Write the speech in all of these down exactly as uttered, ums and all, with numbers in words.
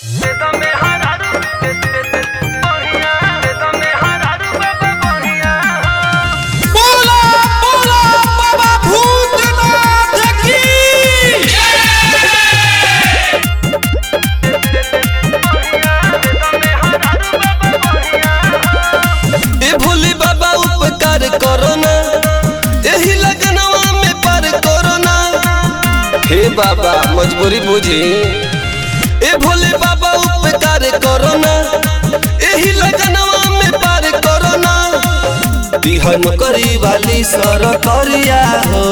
बाबा मजबूरी बुझी ए भोले बाबा उपकार करो ना एही लगनवा में पार करो ना बिहन करी वाली सरकरिया हो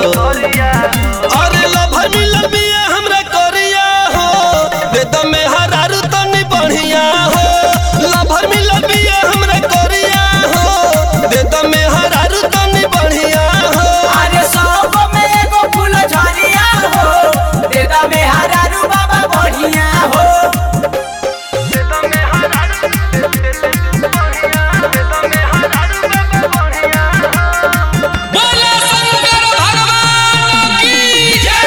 अरे लभर मिलल बिया हमरा करिया हो दे त में हरारू तनी बढ़िया हो लभर मिलल बिया हमरा करिया हो दे त में हरारू तनी बढ़िया हो अरे सब में एगो फूल झरिया हो दे त में हरारू बाबा बढ़िया हो दे त में हरारू बढ़िया दे त में हरारू बाबा बढ़िया बोला शंकर भगवान की जय।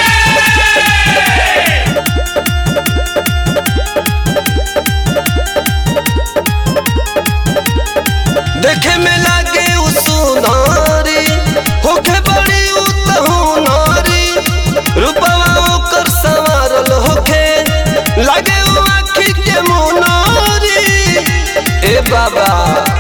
देखे में लागे उ सुनारी होखे बड़ी उतहुनारी रूपवा ओकर संवारल होखे लागे उ आँखी के मुनारी ए बाबा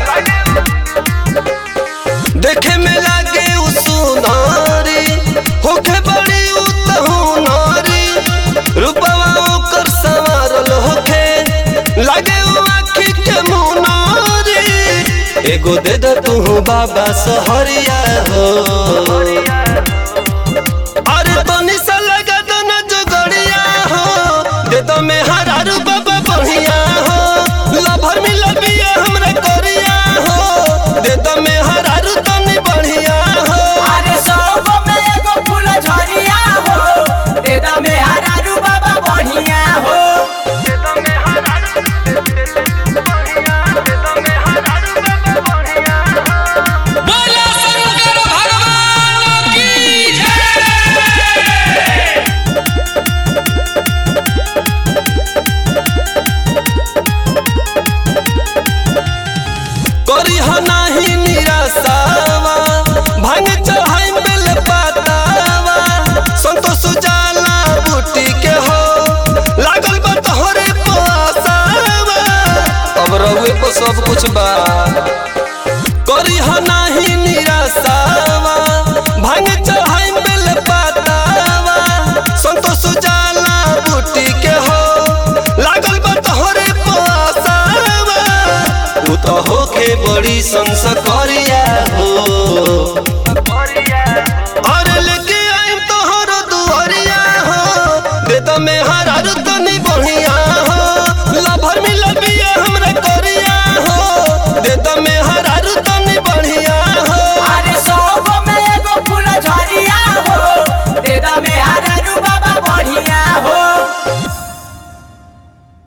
देखे में लागे उ सुनारी होखे बड़ी उतहुनारी रूपवा ओकर संवारल होखे लागे उ आँखी के मुनारी एगो दे द तू बाबा सहरिया हो अरे तनी सा लगा दो न जोगड़िया हो दे दो में हरारू बाबा बढ़िया हो लभर मिलल बिया हमरा करिया हो दे दो में हरारू तनी बढ़िया हो अरे सब में एगो फूल झरिया हो दे त में हरारू बाबा बढ़िया हो दे त में हरारू बढ़िया दे त में हरारू बाबा बढ़िया बोला शंकर भगवान की जय। करी हो नाही निराशावा भांग चढ़ाई बेल पातावा संतोष जाला बूटी के हो लागल बा तोहरे पासावा अब रहुए को सब कुछ बा करी हो नाही निराशावा भांग चढ़ाई बेल पातावा संतोष जाला बूटी के हो लागल बा तोहरे पासावा उ तो होके बड़ी संसद